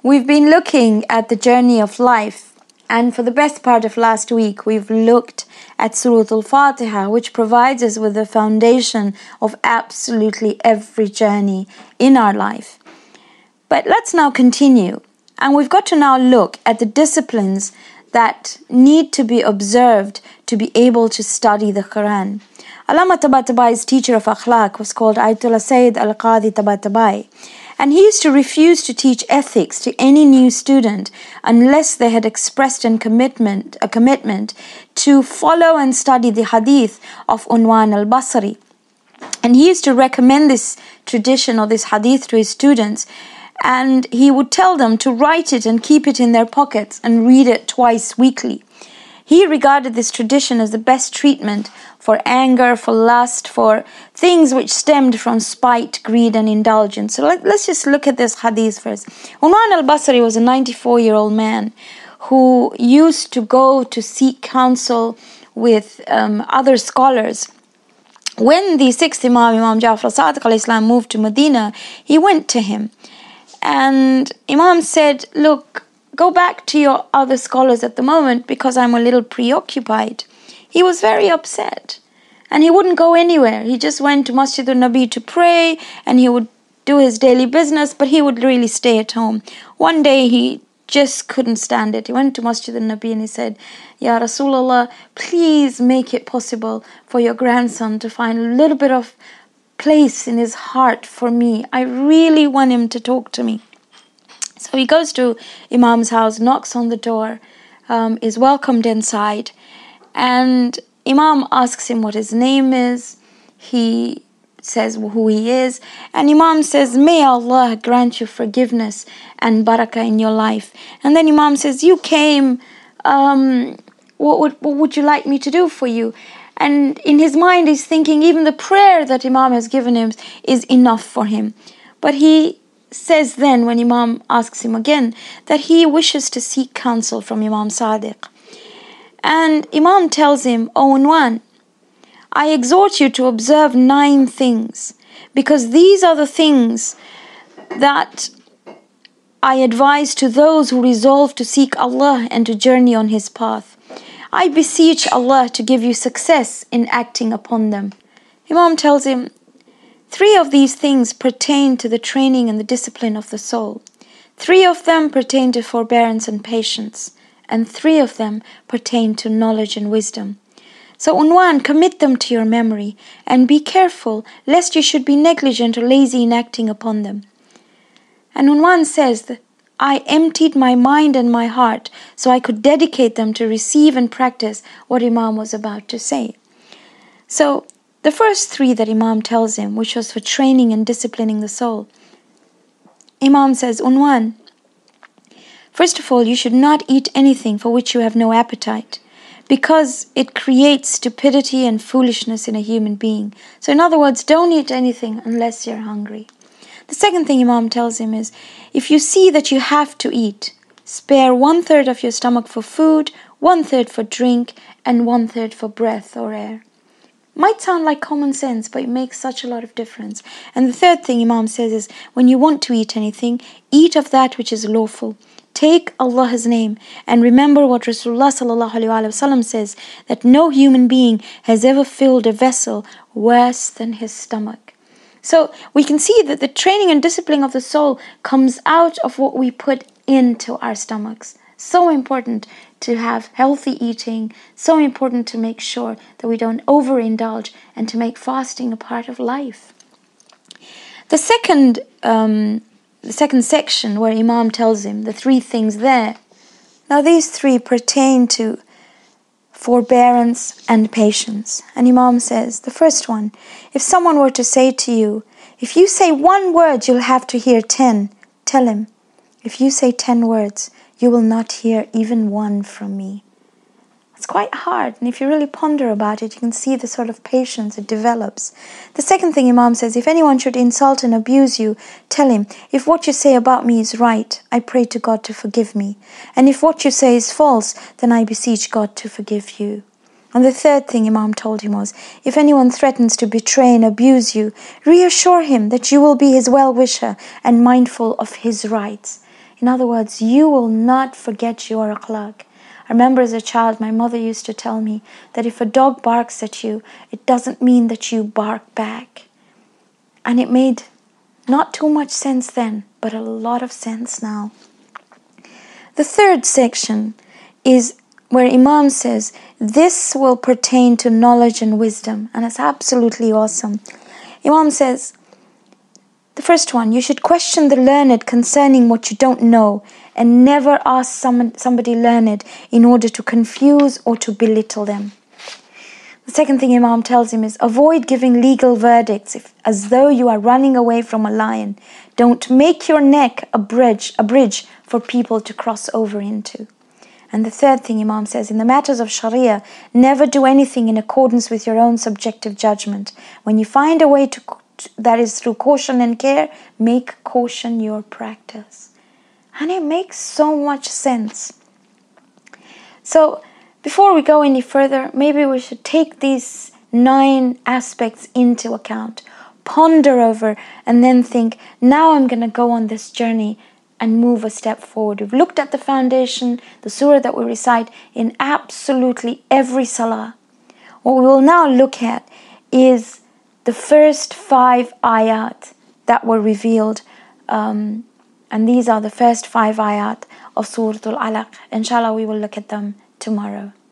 We've been looking at the journey of life, and for the best part of last week, we've looked at Surah Al-Fatiha, which provides us with the foundation of absolutely every journey in our life. But let's now continue, and we've got to now look at the disciplines that need to be observed to be able to study the Quran. Allama Tabatabai's teacher of akhlaq was called Ayatollah Sayyid Al-Qadi Tabatabai. And he used to refuse to teach ethics to any new student unless they had expressed a commitment to follow and study the hadith of Unwan al-Basri. And he used to recommend this tradition or this hadith to his students, and he would tell them to write it and keep it in their pockets and read it twice weekly. He regarded this tradition as the best treatment for anger, for lust, for things which stemmed from spite, greed and indulgence. So let's just look at this hadith first. Unwan al-Basri was a 94-year-old man who used to go to seek counsel with other scholars. When the sixth Imam Ja'far Sadiq al-Islam moved to Medina, he went to him. And Imam said, look, go back to your other scholars at the moment because I'm a little preoccupied. He was very upset and he wouldn't go anywhere. He just went to Masjid al-Nabi to pray and he would do his daily business, but he would really stay at home. One day he just couldn't stand it. He went to Masjid al-Nabi and he said, Ya Rasulullah, please make it possible for your grandson to find a little bit of place in his heart for me. I really want him to talk to me. So he goes to Imam's house, knocks on the door, is welcomed inside, and Imam asks him what his name is. He says who he is, and Imam says, may Allah grant you forgiveness and barakah in your life. And then Imam says, you came, what would you like me to do for you? And in his mind he's thinking even the prayer that Imam has given him is enough for him. But he says then, when Imam asks him again, that he wishes to seek counsel from Imam Sadiq. And Imam tells him, O Unwan, I exhort you to observe 9 things, because these are the things that I advise to those who resolve to seek Allah and to journey on His path. I beseech Allah to give you success in acting upon them. Imam tells him, 3 of these things pertain to the training and the discipline of the soul. 3 of them pertain to forbearance and patience, and 3 of them pertain to knowledge and wisdom. So Unwan, commit them to your memory, and be careful lest you should be negligent or lazy in acting upon them. And Unwan says that I emptied my mind and my heart so I could dedicate them to receive and practice what Imam was about to say. So the first 3 that Imam tells him, which was for training and disciplining the soul, Imam says, Unwan, first of all, you should not eat anything for which you have no appetite, because it creates stupidity and foolishness in a human being. So in other words, don't eat anything unless you're hungry. The second thing Imam tells him is, if you see that you have to eat, spare 1/3 of your stomach for food, 1/3 for drink, and 1/3 for breath or air. Might sound like common sense, but it makes such a lot of difference. And the third thing Imam says is, when you want to eat anything, eat of that which is lawful. Take Allah's name and remember what Rasulullah ﷺ says, that no human being has ever filled a vessel worse than his stomach. So we can see that the training and disciplining of the soul comes out of what we put into our stomachs. So important to have healthy eating, so important to make sure that we don't overindulge and to make fasting a part of life. The second section where Imam tells him the 3 things there. Now these 3 pertain to forbearance and patience. And Imam says, the first one, if someone were to say to you, if you say 1 word, you'll have to hear 10. Tell him, if you say 10 words, you will not hear even 1 from me. It's quite hard, and if you really ponder about it, you can see the sort of patience it develops. The second thing Imam says, if anyone should insult and abuse you, tell him, if what you say about me is right, I pray to God to forgive me. And if what you say is false, then I beseech God to forgive you. And the third thing Imam told him was, if anyone threatens to betray and abuse you, reassure him that you will be his well-wisher and mindful of his rights. In other words, you will not forget your akhlaq. I remember as a child, my mother used to tell me that if a dog barks at you, it doesn't mean that you bark back. And it made not too much sense then, but a lot of sense now. The third section is where Imam says, this will pertain to knowledge and wisdom. And it's absolutely awesome. Imam says, the first one, you should question the learned concerning what you don't know, and never ask somebody learned in order to confuse or to belittle them. The second thing Imam tells him is, avoid giving legal verdicts as though you are running away from a lion. Don't make your neck a bridge for people to cross over into. And the third thing Imam says, in the matters of Sharia, never do anything in accordance with your own subjective judgment. When you find a way that is through caution and care, make caution your practice. And it makes so much sense. So, before we go any further, maybe we should take these 9 aspects into account, ponder over, and then think, now I'm going to go on this journey and move a step forward. We've looked at the foundation, the surah that we recite in absolutely every salah. What we will now look at is the first 5 ayat that were revealed, and these are the first 5 ayat of Surah Al-Alaq. Inshallah, we will look at them tomorrow.